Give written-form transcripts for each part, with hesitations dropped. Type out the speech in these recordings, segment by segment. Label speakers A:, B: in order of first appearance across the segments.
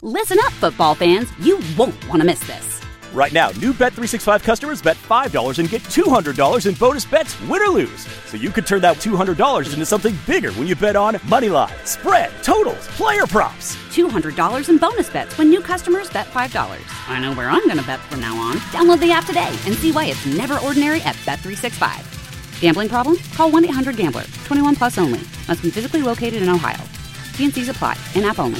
A: Listen up, football fans. You won't want to miss this.
B: Right now, new Bet365 customers bet $5 and get $200 in bonus bets, win or lose. So you could turn that $200 into something bigger when you bet on money line, spread, totals, player props.
A: $200 in bonus bets when new customers bet $5. I know where I'm going to bet from now on. Download the app today and see why it's never ordinary at Bet365. Gambling problem? Call 1-800-GAMBLER. 21 plus only. Must be physically located in Ohio. T&Cs apply. In-app only.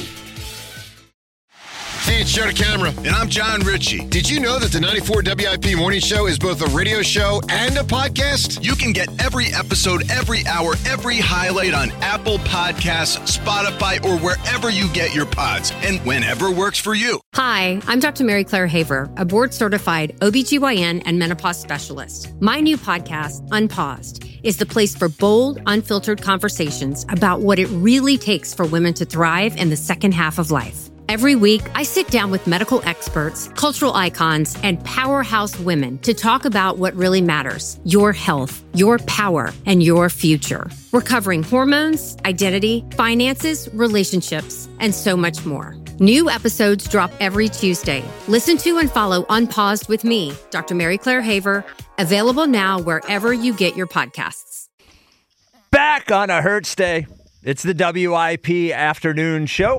C: Hey, it's Joe DeCamara, and I'm John Ritchie. Did you know that the 94 WIP Morning Show is both a radio show and a podcast?
D: You can get every episode, every hour, every highlight on Apple Podcasts, Spotify, or wherever you get your pods, and whenever works for you.
E: Hi, I'm Dr. Mary Claire Haver, a board-certified OBGYN and menopause specialist. My new podcast, Unpaused, is the place for bold, unfiltered conversations about what it really takes for women to thrive in the second half of life. Every week, I sit down with medical experts, cultural icons, and powerhouse women to talk about what really matters: your health, your power, and your future. We're covering hormones, identity, finances, relationships, and so much more. New episodes drop every Tuesday. Listen to and follow Unpaused with me, Dr. Mary Claire Haver, available now wherever you get your podcasts.
F: Back on a Hertz Day. It's the WIP afternoon show.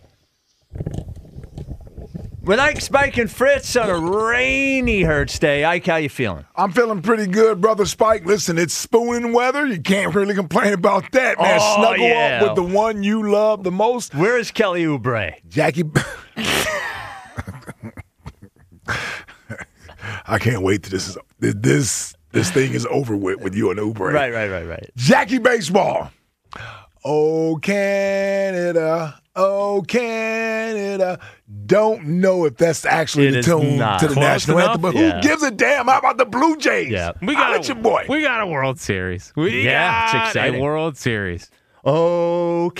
F: With Ike, Spike, and Fritz on a rainy Hertz Day. Ike, how you feeling?
G: I'm feeling pretty good, Brother Spike. Listen, it's spooning weather. You can't really complain about that, man. Snuggle up with the one you love the most.
F: Where is Kelly Oubre?
G: Jackie. I can't wait till this thing is over with you and Oubre.
F: Right.
G: Jackie Baseball. Oh, Canada. Oh, Canada. Don't know if that's actually the tune to the national anthem, but who gives a damn? How about the Blue Jays?
H: Yeah.
G: We got your boy.
H: We got a World Series.
F: It's exciting.
H: A World Series.
F: Oh,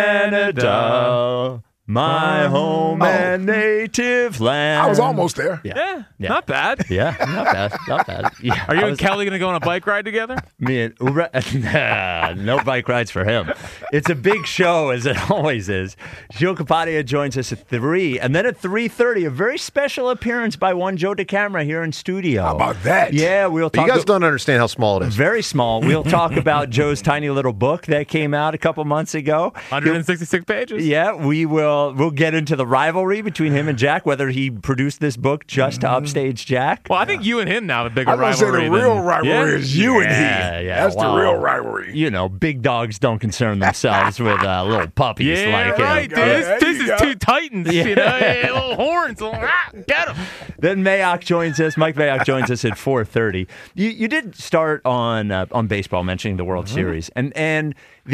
F: Canada, my home and native land.
G: I was almost there.
H: Yeah. Not bad.
F: Yeah, not bad. Yeah,
H: Are you and Kelly going to go on a bike ride together?
F: Me and Oubre, no bike rides for him. It's a big show, as it always is. Gio Capadia joins us at 3, and then at 3:30, a very special appearance by one Joe DeCamara here in studio.
G: How about that?
F: Yeah, we'll talk.
I: You guys don't understand how small it is.
F: Very small. We'll talk about Joe's tiny little book that came out a couple months ago.
H: 166 pages.
F: Yeah, we'll get into the rivalry between him and Jack, whether he produced this book just to upstage Jack.
H: Well, I think you and him now have a bigger
G: I'm going to say
H: rivalry.
G: the real rivalry is you and he.
F: Yeah,
G: That's the real rivalry.
F: You know, big dogs don't concern themselves with little puppies like him.
H: Right, dude. This is two titans, you know, little horns. Get them.
F: Then Mike Mayock joins us at 4:30. You did start on baseball, mentioning the World Series, and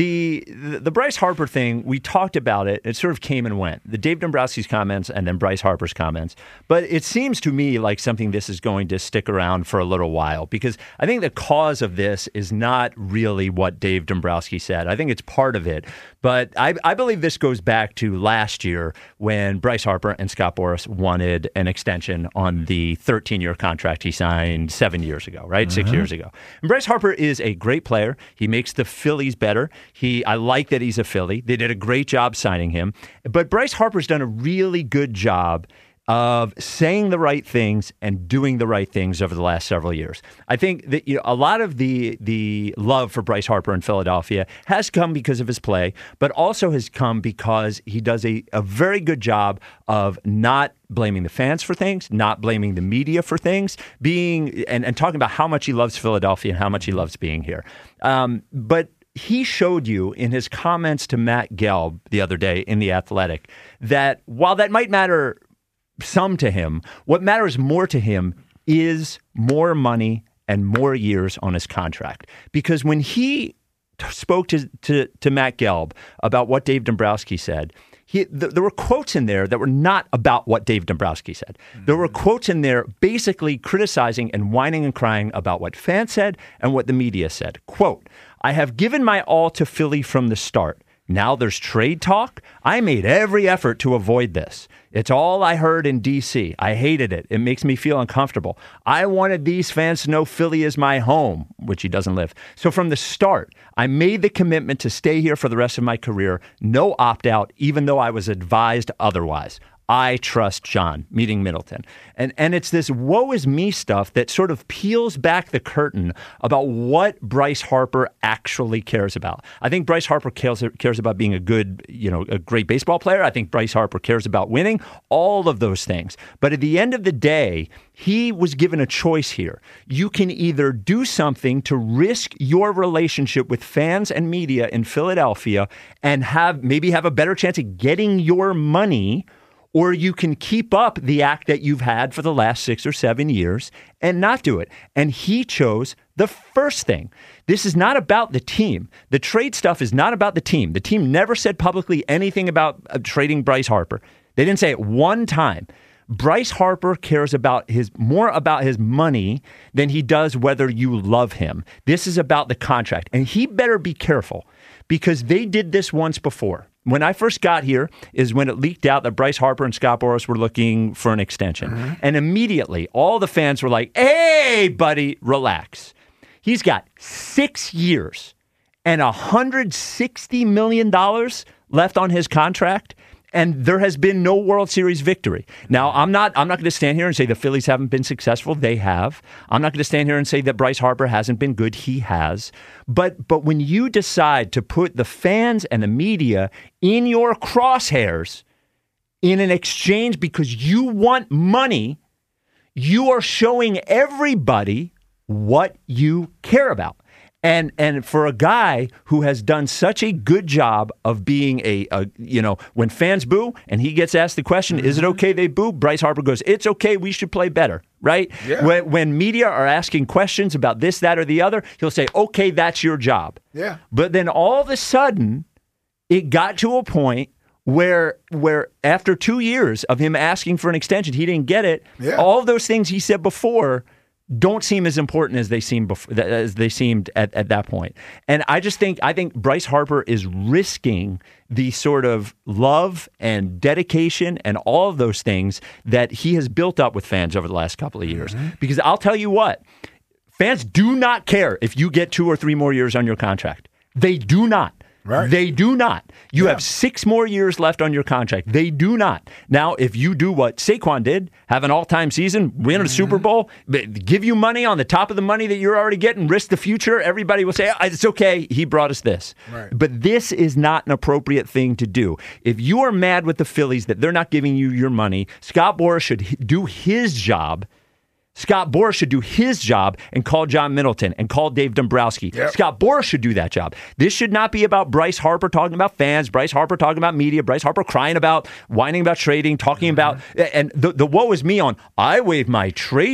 F: the Bryce Harper thing. We talked about it. It sort of came and went. The Dave Dombrowski's comments and then Bryce Harper's comments. But it seems to me like something this is going to stick around for a little while, because I think the cause of this is not really what Dave Dombrowski said. I think it's part of it. But I believe this goes back to last year when Bryce Harper and Scott Boras wanted an extension on the 13-year contract he signed 7 years ago, right? 6 years ago. And Bryce Harper is a great player. He makes the Phillies better. I like that he's a Philly. They did a great job signing him. But Bryce Harper's done a really good job of saying the right things and doing the right things over the last several years. I think that a lot of the love for Bryce Harper in Philadelphia has come because of his play, but also has come because he does a very good job of not blaming the fans for things, not blaming the media for things, and talking about how much he loves Philadelphia and how much he loves being here. But he showed you in his comments to Matt Gelb the other day in The Athletic that while that might matter some to him, what matters more to him is more money and more years on his contract. Because when he spoke to Matt Gelb about what Dave Dombrowski said, there were quotes in there that were not about what Dave Dombrowski said. There were quotes in there basically criticizing and whining and crying about what fans said and what the media said. Quote, "I have given my all to Philly from the start. Now there's trade talk. I made every effort to avoid this. It's all I heard in D.C. I hated it. It makes me feel uncomfortable. I wanted these fans to know Philly is my home," which he doesn't live. "So from the start, I made the commitment to stay here for the rest of my career. No opt-out, even though I was advised otherwise. I trust John, meeting Middleton. And it's this woe is me stuff that sort of peels back the curtain about what Bryce Harper actually cares about. I think Bryce Harper cares about being a great baseball player. I think Bryce Harper cares about winning, all of those things. But at the end of the day, he was given a choice here. You can either do something to risk your relationship with fans and media in Philadelphia and maybe have a better chance of getting your money, or you can keep up the act that you've had for the last 6 or 7 years and not do it. And he chose the first thing. This is not about the team. The trade stuff is not about the team. The team never said publicly anything about trading Bryce Harper. They didn't say it one time. Bryce Harper cares more about his money than he does whether you love him. This is about the contract. And he better be careful, because they did this once before. When I first got here is when it leaked out that Bryce Harper and Scott Boras were looking for an extension. Mm-hmm. And immediately, all the fans were like, hey, buddy, relax. He's got 6 years and $160 million left on his contract, and there has been no World Series victory. Now, I'm not going to stand here and say the Phillies haven't been successful. They have. I'm not going to stand here and say that Bryce Harper hasn't been good. He has. But when you decide to put the fans and the media in your crosshairs in an exchange because you want money, you are showing everybody what you care about. And for a guy who has done such a good job of being when fans boo and he gets asked the question, is it okay they boo? Bryce Harper goes, it's okay, we should play better, right? Yeah. When media are asking questions about this, that, or the other, he'll say, okay, that's your job. Yeah. But then all of a sudden, it got to a point where after 2 years of him asking for an extension, he didn't get it. Yeah. All of those things he said before don't seem as important as they seemed at that point. And I think Bryce Harper is risking the sort of love and dedication and all of those things that he has built up with fans over the last couple of years. Mm-hmm. Because I'll tell you what, fans do not care if you get 2 or 3 more years on your contract. They do not. Right. They do not. You have 6 more years left on your contract. They do not. Now, if you do what Saquon did, have an all-time season, win a Super Bowl, give you money on the top of the money that you're already getting, risk the future, everybody will say, it's okay, he brought us this. Right. But this is not an appropriate thing to do. If you are mad with the Phillies that they're not giving you your money, Scott Boras should do his job. Scott Boras should do his job and call John Middleton and call Dave Dombrowski. Yep. Scott Boras should do that job. This should not be about Bryce Harper talking about fans, Bryce Harper talking about media, Bryce Harper crying about, whining about trading, talking about, and the woe is me on, I waived my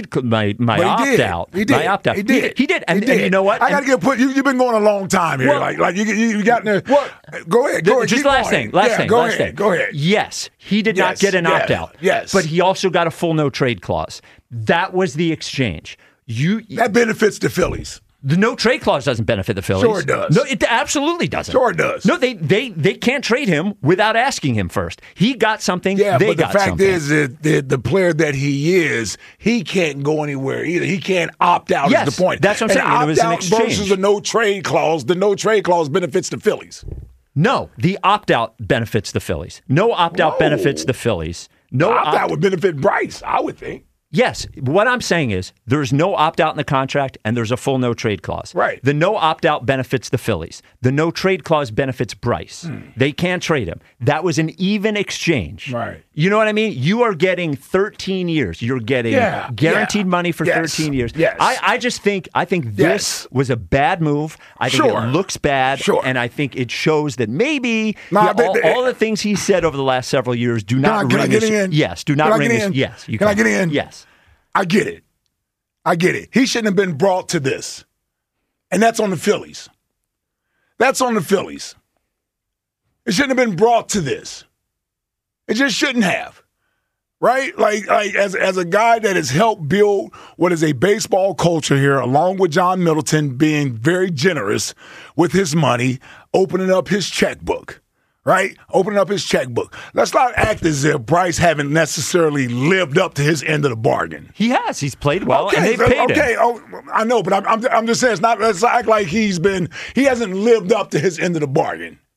F: my opt-out.
G: He did.
F: My opt-out.
G: He did.
F: He did. And you know what?
G: I got to get you've been going a long time here. Well, you got in there. Go ahead.
F: Just last thing. Go ahead. Yes, he did not get an opt-out.
G: Yes.
F: But he also got a full no-trade clause. That was the exchange. That
G: benefits the Phillies.
F: The no trade clause doesn't benefit the Phillies.
G: Sure it does.
F: No, it absolutely doesn't.
G: Sure it does.
F: No, they can't trade him without asking him first. He got something.
G: Yeah, but the fact is that the player that he is, he can't go anywhere either. He can't opt out.
F: Yes,
G: is the point.
F: That's what I'm saying. It was an exchange
G: versus a no trade clause. The no trade clause benefits the Phillies.
F: No, the opt out benefits the Phillies. No opt out benefits the Phillies. No
G: opt out would benefit Bryce, I would think.
F: Yes. What I'm saying is there's no opt-out in the contract and there's a full no-trade clause.
G: Right.
F: The no opt-out benefits the Phillies. The no-trade clause benefits Bryce. They can't trade him. That was an even exchange.
G: Right.
F: You know what I mean? You are getting 13 years. You're getting guaranteed money for 13 years.
G: Yes.
F: I think this was a bad move. I think it looks bad.
G: Sure.
F: And I think it shows that maybe all the things he said over the last several years do not ring this. Yes. Do not ring this. Yes.
G: Can I get in?
F: Yes.
G: I get it. He shouldn't have been brought to this. And that's on the Phillies. It shouldn't have been brought to this. It just shouldn't have. Right? Like as a guy that has helped build what is a baseball culture here, along with John Middleton being very generous with his money, opening up his checkbook. Right? Opening up his checkbook. Let's not act as if Bryce haven't necessarily lived up to his end of the bargain.
F: He has. He's played well, and they've paid him.
G: Oh, I know, but I'm just saying, let's act like he hasn't lived up to his end of the bargain.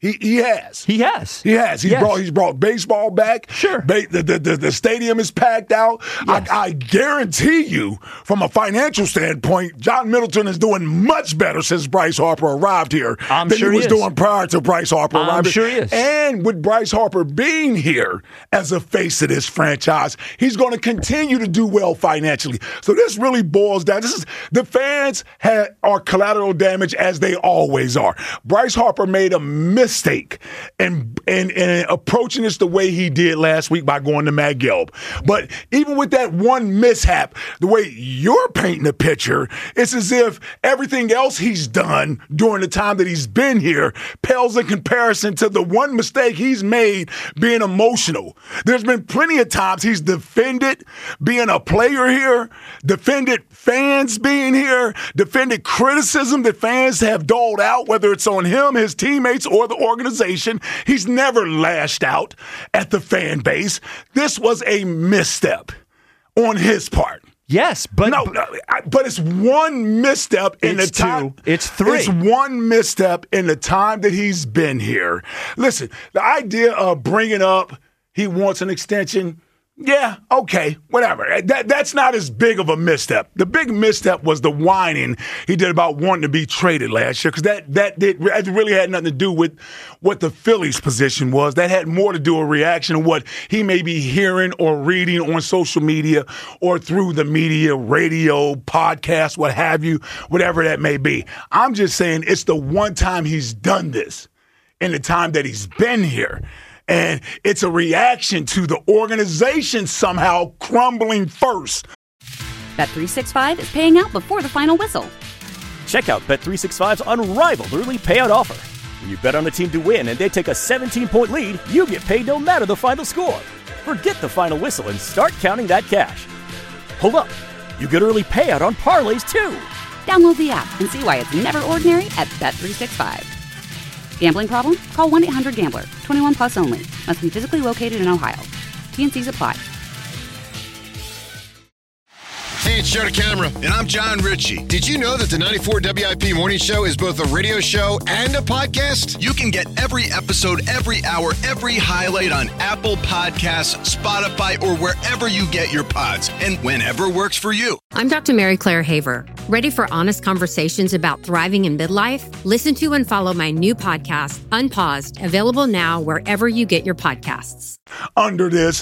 G: He has.
F: He has.
G: He's brought baseball back.
F: Sure.
G: The stadium is packed out.
F: Yes.
G: I guarantee you, from a financial standpoint, John Middleton is doing much better since Bryce Harper arrived here than he was doing prior to Bryce Harper arriving.
F: I'm sure he is.
G: And with Bryce Harper being here as a face of this franchise, he's going to continue to do well financially. So this really boils down. The fans are collateral damage, as they always are. Bryce Harper made a mistake and approaching this the way he did last week by going to Matt Gelb. But even with that one mishap, the way you're painting the picture, it's as if everything else he's done during the time that he's been here pales in comparison to the one mistake he's made being emotional. There's been plenty of times he's defended being a player here, defended fans being here, defended criticism that fans have doled out, whether it's on him, his teammates, or the organization. He's never lashed out at the fan base. This was a misstep on his part.
F: Yes, but
G: but it's one misstep in the time.
F: It's three.
G: It's one misstep in the time that he's been here. Listen, the idea of bringing up he wants an extension. Yeah, okay, whatever. That's not as big of a misstep. The big misstep was the whining he did about wanting to be traded last year, because that really had nothing to do with what the Phillies' position was. That had more to do with a reaction to what he may be hearing or reading on social media or through the media, radio, podcast, what have you, whatever that may be. I'm just saying it's the one time he's done this in the time that he's been here. And it's a reaction to the organization somehow crumbling first.
A: Bet365 is paying out before the final whistle.
B: Check out Bet365's unrivaled early payout offer. When you bet on a team to win and they take a 17-point lead, you get paid no matter the final score. Forget the final whistle and start counting that cash. Hold up. You get early payout on parlays, too.
A: Download the app and see why it's never ordinary at Bet365. Gambling problem? Call 1-800-GAMBLER. 21 plus only. Must be physically located in Ohio. T&Cs apply.
C: Hey, it's Joe DeCamera.
D: And I'm John Ritchie.
C: Did you know that the 94 WIP Morning Show is both a radio show and a podcast?
D: You can get every episode, every hour, every highlight on Apple Podcasts, Spotify, or wherever you get your pods. And whenever works for you.
E: I'm Dr. Mary Claire Haver. Ready for honest conversations about thriving in midlife? Listen to and follow my new podcast, Unpaused, available now wherever you get your podcasts.
G: Under this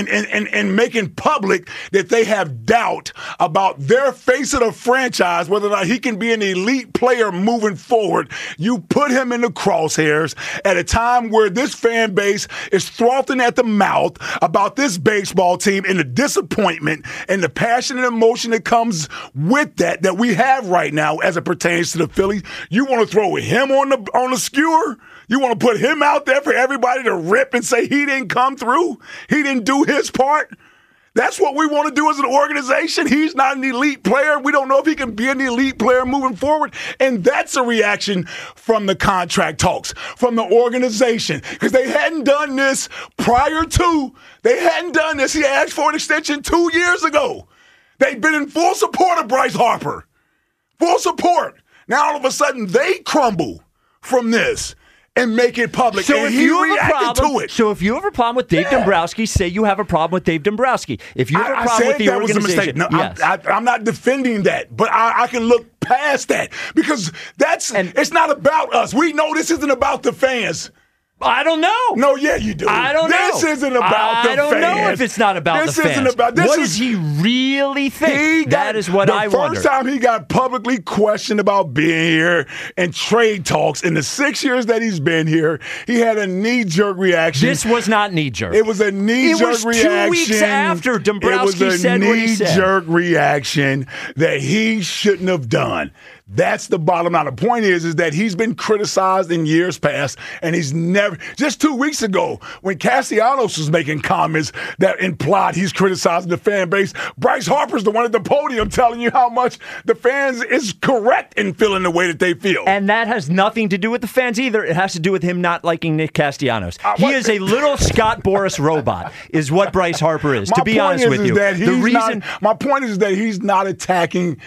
G: and making public that they have doubt about their face of the franchise, whether or not he can be an elite player moving forward. You put him in the crosshairs at a time where this fan base is frothing at the mouth about this baseball team and the disappointment and the passion and emotion that comes with that we have right now as it pertains to the Phillies. You want to throw him on the skewer? You want to put him out there for everybody to rip and say he didn't come through? He didn't do his part? That's what we want to do as an organization. He's not an elite player. We don't know if he can be an elite player moving forward. And that's a reaction from the contract talks, from the organization, because they hadn't done this prior to. They hadn't done this. He asked for an extension 2 years ago. They've been in full support of Bryce Harper. Full support. Now all of a sudden they crumble from this and make it public.
F: So
G: and
F: if
G: he
F: you have
G: reacted
F: a problem,
G: to it.
F: So if you have a problem with Dave Dombrowski, say you have a problem with Dave Dombrowski. If you have a problem with the organization,
G: was a mistake. No,
F: yes.
G: I'm not defending that, but I can look past that because it's not about us. We know this isn't about the fans.
F: I don't know.
G: No, yeah, you do.
F: I don't know.
G: This isn't about the fans.
F: I don't know if it's not about the fans.
G: This isn't about this.
F: What does he really think? That is what I wonder.
G: The first time he got publicly questioned about being here and trade talks in the 6 years that he's been here, he had a knee-jerk reaction.
F: This was not knee-jerk.
G: It was a knee-jerk reaction.
F: It was 2 weeks after Dombrowski said what he said.
G: It was a knee-jerk reaction that he shouldn't have done. That's the bottom line. The point is that he's been criticized in years past, and he's never. Just 2 weeks ago, when Castellanos was making comments that implied he's criticizing the fan base, Bryce Harper's the one at the podium telling you how much the fans is correct in feeling the way that they feel.
F: And that has nothing to do with the fans either. It has to do with him not liking Nick Castellanos. He is a little Scott Boras robot, is what Bryce Harper is, to be honest with you.
G: My point is that he's not attacking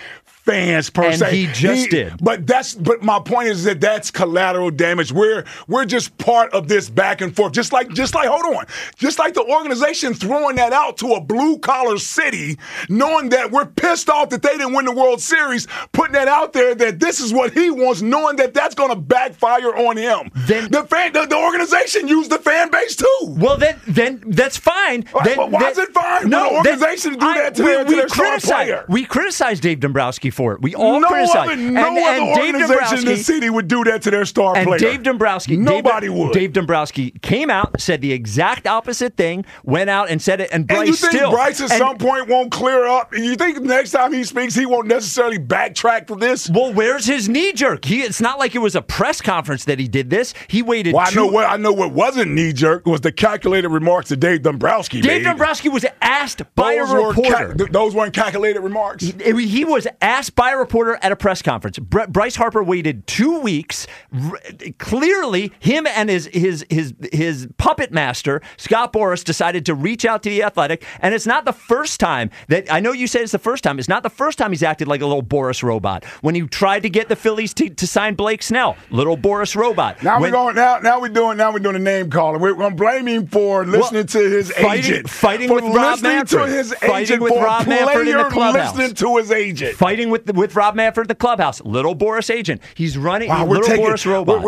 G: fans per
F: and
G: se.
F: And he just did.
G: But my point is that that's collateral damage. We're just part of this back and forth. Just like the organization throwing that out to a blue collar city, knowing that we're pissed off that they didn't win the World Series, putting that out there that this is what he wants, knowing that that's going to backfire on him. Then the organization used the fan base too.
F: Well, then that's fine.
G: Why is it fine?
F: No,
G: when the organization do that to their star player.
F: We criticize Dave Dombrowski for it. We all criticize.
G: No other organization in the city would do that to their star player.
F: And Dave Dombrowski,
G: nobody would.
F: Dave Dombrowski came out, said the exact opposite thing, went out and said it, and Bryce
G: you think Bryce at some point won't clear up? You think next time he speaks, he won't necessarily backtrack for this?
F: Well, where's his knee jerk? It's not like it was a press conference that he did this. He waited.
G: Well, I know what wasn't knee jerk was the calculated remarks that Dave Dombrowski made.
F: Dave Dombrowski was asked by a reporter.
G: Those weren't calculated remarks.
F: He was asked by a reporter at a press conference. Bryce Harper waited 2 weeks. Clearly, him and his puppet master, Scott Boras, decided to reach out to The Athletic. And it's not the first time that, I know you said it's the first time. It's not the first time he's acted like a little Boras robot. When he tried to get the Phillies to sign Blake Snell, little Boras robot.
G: Now we're doing the name calling. We're going to blame him for listening to his agent.
F: Fighting with Rob Manfred.
G: Fighting with Rob Manfred in the clubhouse. Listening to his agent.
F: Fighting with Rob Manfred in the clubhouse. Little Boras agent. He's running Boras robot.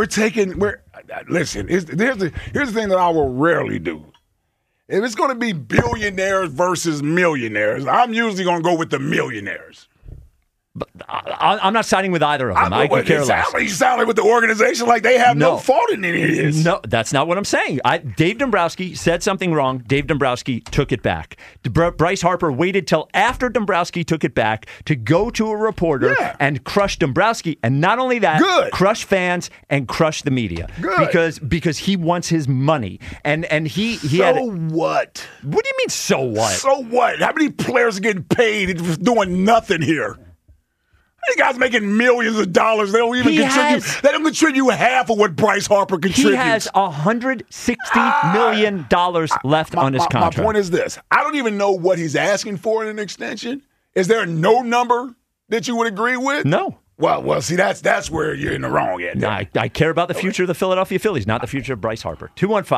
G: Listen, here's the thing that I will rarely do. If it's going to be billionaires versus millionaires, I'm usually going to go with the millionaires.
F: But I'm not siding with either of them. I could care less.
G: You sound like with the organization like they have no fault in any of this.
F: No, that's not what I'm saying. Dave Dombrowski said something wrong. Dave Dombrowski took it back. Bryce Harper waited till after Dombrowski took it back to go to a reporter and crush Dombrowski. And not only that, crush fans and crush the media. Because he wants his money. And he had...
G: So what?
F: What do you mean, so what?
G: So what? How many players are getting paid for doing nothing here? You guys making millions of dollars. They don't even contribute. They don't contribute half of what Bryce Harper contributes.
F: He has $160 million left on his contract.
G: My point is this. I don't even know what he's asking for in an extension. Is there no number that you would agree with?
F: No.
G: Well, see, that's where you're in the wrong end.
F: I care about the future of the Philadelphia Phillies, not the future of Bryce Harper.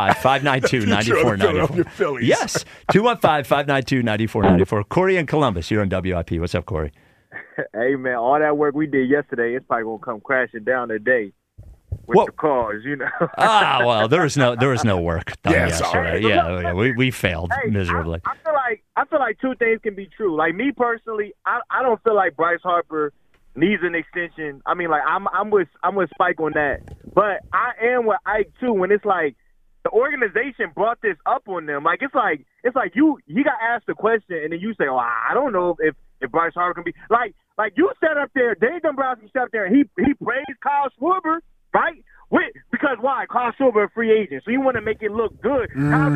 F: 215-592-9494. Yes, 215-592-9494. Corey in Columbus, you're on WIP. What's up, Corey?
I: Hey, man, all that work we did yesterday, it's probably going to come crashing down today with the cars, you know.
F: Well, there was no work done yesterday. Yeah, we failed miserably.
I: I feel like two things can be true. Like, me personally, I don't feel like Bryce Harper needs an extension. I mean, like, I'm with Spike on that. But I am with Ike, too, when it's like the organization brought this up on them. Like, it's like he got asked a question, and then you say, oh, I don't know if Bryce Harper can be like you sat up there, Dave Dombrowski sat up there and he praised Kyle Schwarber, right? Because why? Kyle Schwarber a free agent, so you want to make it look good.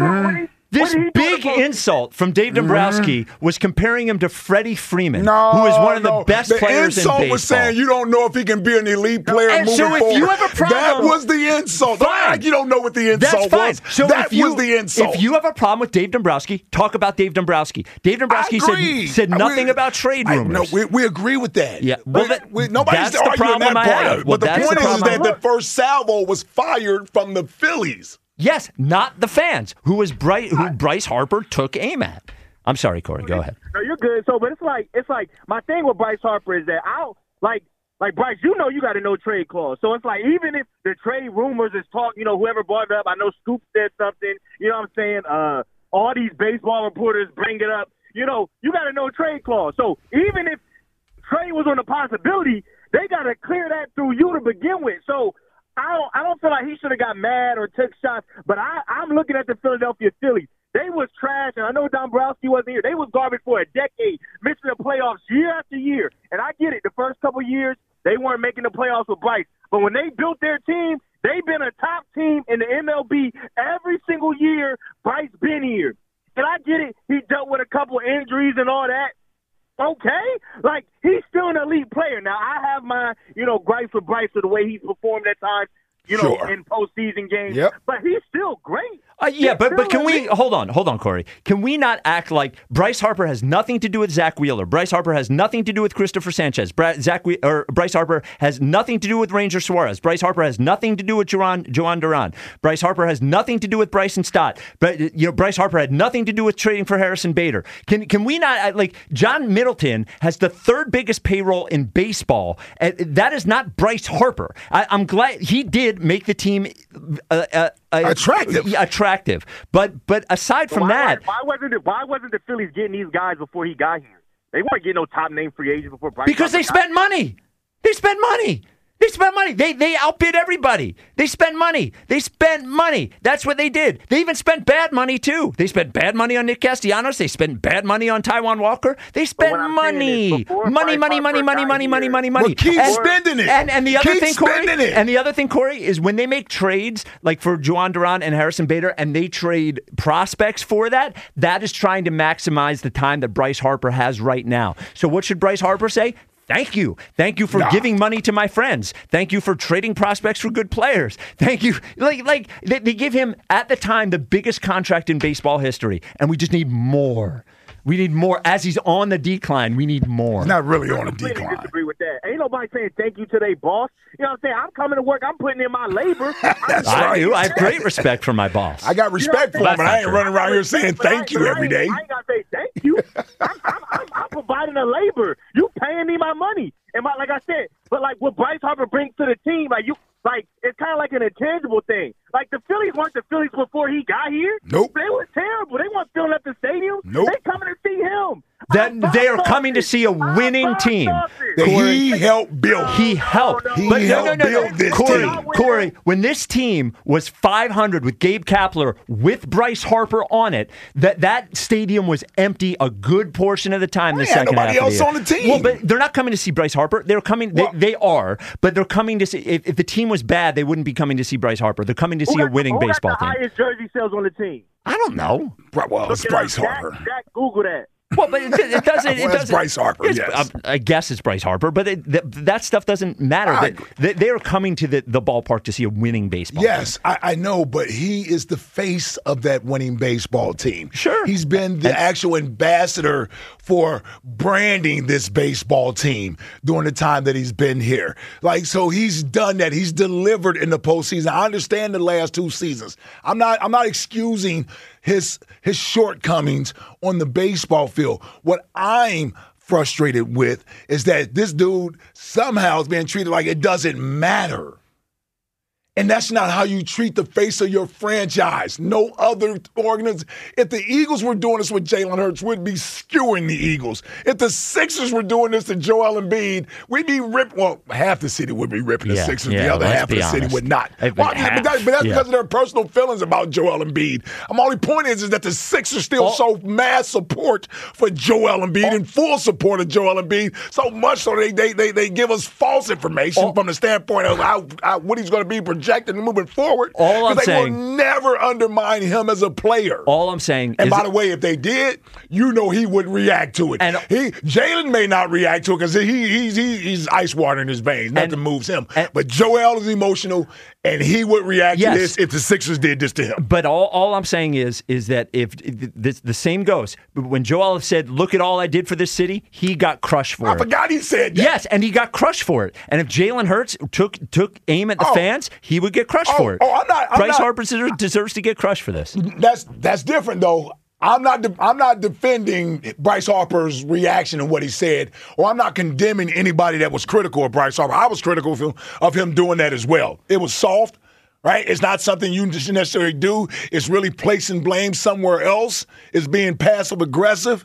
F: This big insult from Dave Dombrowski was comparing him to Freddie Freeman, who is one of the best players in baseball.
G: The insult was saying you don't know if he can be an elite player moving forward.
F: If you have a problem,
G: that was the insult. Fine. You don't know what the insult was.
F: So
G: that was the insult.
F: If you have a problem with Dave Dombrowski, talk about Dave Dombrowski. Dave Dombrowski said nothing about trade rumors.
G: No, we agree with that.
F: Yeah, well,
G: nobody's arguing that part of it. But the point is that the first salvo was fired from the Phillies.
F: Yes, not the fans, who Bryce Harper took aim at. I'm sorry, Corey. Go ahead.
I: No, you're good. So, but it's like my thing with Bryce Harper is that like Bryce, you got a no trade clause. So it's like even if the trade rumors is talk, whoever brought it up, I know Scoop said something. You know what I'm saying? All these baseball reporters bring it up. You got a no trade clause. So even if trade was on a possibility, they got to clear that through you to begin with. So. I don't feel like he should have got mad or took shots, but I'm looking at the Philadelphia Phillies. They was trash, and I know Dombrowski wasn't here. They was garbage for a decade, missing the playoffs year after year. And I get it. The first couple of years, they weren't making the playoffs with Bryce. But when they built their team, they've been a top team in the MLB every single year Bryce been here. And I get it. He dealt with a couple of injuries and all that. Okay, like he's still an elite player. Now I have my, gripes with Bryce for the way he's performed at times, in postseason games. Yep. But he's still great.
F: But can we hold on, Corey? Can we not act like Bryce Harper has nothing to do with Zach Wheeler? Bryce Harper has nothing to do with Christopher Sanchez. Bryce Harper has nothing to do with Ranger Suarez. Bryce Harper has nothing to do with Joan Duran. Bryce Harper has nothing to do with Bryson Stott. But Bryce Harper had nothing to do with trading for Harrison Bader. Can we not like John Middleton has the third biggest payroll in baseball? That is not Bryce Harper. I'm glad he did make the team attractive. But aside from that,
I: why wasn't the Phillies getting these guys before he got here? They weren't getting no top name free agents before Bryce.
F: Because they spent money. They spent money. They outbid everybody. They spent money. That's what they did. They even spent bad money, too. They spent bad money on Nick Castellanos. They spent bad money on Taijuan Walker. They spent money. Money.
G: Well, keep spending it.
F: And the other thing, Corey, is when they make trades, like for Joan Duran and Harrison Bader, and they trade prospects for that is trying to maximize the time that Bryce Harper has right now. So what should Bryce Harper say? Thank you. Thank you for giving money to my friends. Thank you for trading prospects for good players. Thank you. Like they give him, at the time, the biggest contract in baseball history, and we just need more. We need more. As he's on the decline, we need more.
G: He's not really on a decline.
I: I disagree with that. Ain't nobody saying thank you to their boss. You know what I'm saying? I'm coming to work. I'm putting in my labor.
F: I do. I have great respect for my boss.
G: I got respect for him, but I ain't running around here saying thank you every day.
I: I ain't got to say thank you. I'm providing the labor. You paying me my money. And like I said, but like what Bryce Harper brings to the team, it's kind of like an intangible thing. Like the Phillies weren't the Phillies before he got here.
G: Nope.
I: They were terrible. They weren't filling up the stadium.
G: Nope.
I: They coming to see him.
F: They are coming to see a winning team.
G: He helped build.
F: He helped.
G: But build this team.
F: Corey, when this team was 500 with Gabe Kapler with Bryce Harper on it, that stadium was empty a good portion of the time. The second half of the year.
G: Nobody else on the team.
F: Well, but they're not coming to see Bryce Harper. They're coming. They are, but they're coming to see. If the team was bad, they wouldn't be coming to see Bryce Harper. They're coming to see a winning baseball team.
I: Who got the highest jersey sales on the team?
F: I don't know.
G: Well, it's Bryce Harper.
I: Jack, Google that.
F: Well, but it doesn't.
G: Well, it's Bryce Harper. Yes,
F: I guess it's Bryce Harper, but that stuff doesn't matter. They are coming to the ballpark to see a winning baseball.
G: Yes, team. I know, but he is the face of that winning baseball team.
F: Sure,
G: he's been the actual ambassador for branding this baseball team during the time that he's been here. So he's done that. He's delivered in the postseason. I understand the last two seasons. I'm not excusing his shortcomings on the baseball field. What I'm frustrated with is that this dude somehow is being treated like it doesn't matter. And that's not how you treat the face of your franchise. No other organization. If the Eagles were doing this with Jalen Hurts, we'd be skewing the Eagles. If the Sixers were doing this to Joel Embiid, we'd be ripping. Well, half the city would be ripping the Sixers. The other half of the city would not. But that's because of their personal feelings about Joel Embiid. My only point is that the Sixers still show mass support for Joel Embiid and full support of Joel Embiid. So much so they give us false information from the standpoint of what he's going to be projected and moving forward.
F: All I'm saying,
G: will never undermine him as a player.
F: All I'm saying,
G: and by the way, if they did, he would react to it. And Jalen may not react to it because he's ice water in his veins. Nothing moves him. But Joel is emotional, and he would react to this if the Sixers did this to him.
F: But all I'm saying is that if the same goes, when Joel said, "Look at all I did for this city," he got crushed for it.
G: I forgot he said that.
F: Yes, and he got crushed for it. And if Jalen Hurts took aim at the fans, he would get crushed for it. Bryce Harper deserves to get crushed for this.
G: That's different, though. I'm not defending Bryce Harper's reaction and what he said, or I'm not condemning anybody that was critical of Bryce Harper. I was critical of him doing that as well. It was soft, right? It's not something you just necessarily do. It's really placing blame somewhere else. It's being passive-aggressive.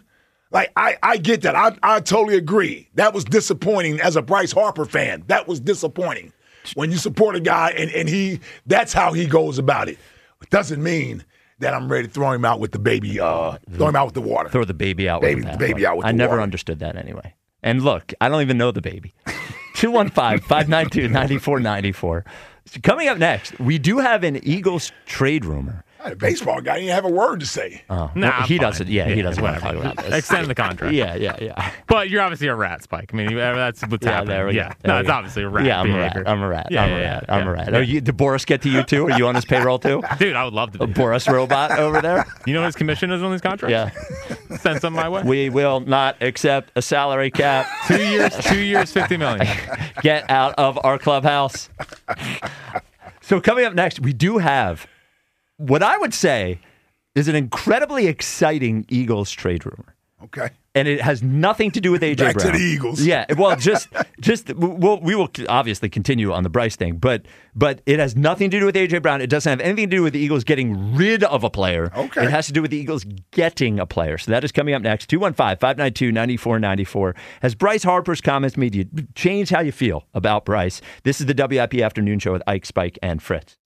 G: I get that. I totally agree. That was disappointing as a Bryce Harper fan. That was disappointing. When you support a guy and that's how he goes about it. It doesn't mean that I'm ready to throw him out with the baby, throw him out with the water.
F: Throw the baby out with the baby. I never understood that anyway. And look, I don't even know the baby. 215-592-9494. Coming up next, we do have an Eagles trade rumor.
G: The baseball guy didn't have a word to say.
F: Oh, nah, he doesn't. Yeah, he doesn't want to talk about this.
H: Extend the contract.
F: Yeah.
H: But you're obviously a rat, Spike. I mean, that's what's happening. It's obviously a rat.
F: Yeah, I'm
H: behavior.
F: a rat. I'm a rat. Did Boris get to you too? Are you on his payroll too?
H: Dude, I would love to.
F: A Boris robot over there.
H: You know what his commission is on these contracts?
F: Yeah.
H: Send some my way.
F: We will not accept a salary cap.
H: 2 years, $50 million.
F: Get out of our clubhouse. So coming up next, we do have what I would say is an incredibly exciting Eagles trade rumor.
G: Okay.
F: And it has nothing to do with A.J. Brown.
G: Back to the Eagles.
F: Yeah, well, we will obviously continue on the Bryce thing, but it has nothing to do with A.J. Brown. It doesn't have anything to do with the Eagles getting rid of a player.
G: Okay.
F: It has to do with the Eagles getting a player. So that is coming up next. 215-592-9494. Has Bryce Harper's comments made you change how you feel about Bryce? This is the WIP Afternoon Show with Ike, Spike, and Fritz.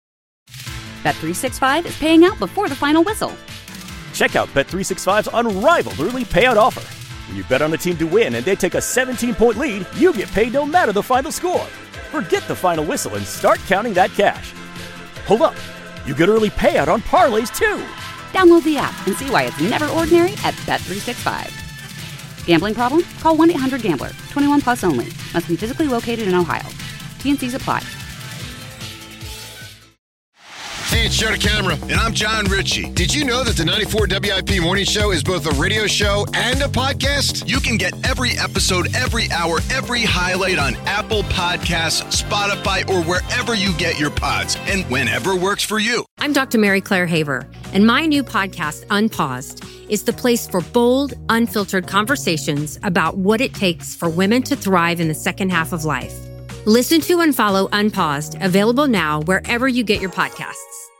A: Bet365 is paying out before the final whistle.
B: Check out Bet365's unrivaled early payout offer. When you bet on a team to win and they take a 17-point lead, you get paid no matter the final score. Forget the final whistle and start counting that cash. Hold up. You get early payout on parlays, too.
A: Download the app and see why it's never ordinary at Bet365. Gambling problem? Call 1-800-GAMBLER. 21 plus only. Must be physically located in Ohio. T&Cs apply.
C: Hey, it's Joe DeCamera.
D: And I'm John Ritchie.
C: Did you know that the 94 WIP Morning Show is both a radio show and a podcast?
D: You can get every episode, every hour, every highlight on Apple Podcasts, Spotify, or wherever you get your pods, and whenever works for you.
E: I'm Dr. Mary Claire Haver, and my new podcast, Unpaused, is the place for bold, unfiltered conversations about what it takes for women to thrive in the second half of life. Listen to and follow Unpaused, available now wherever you get your podcasts.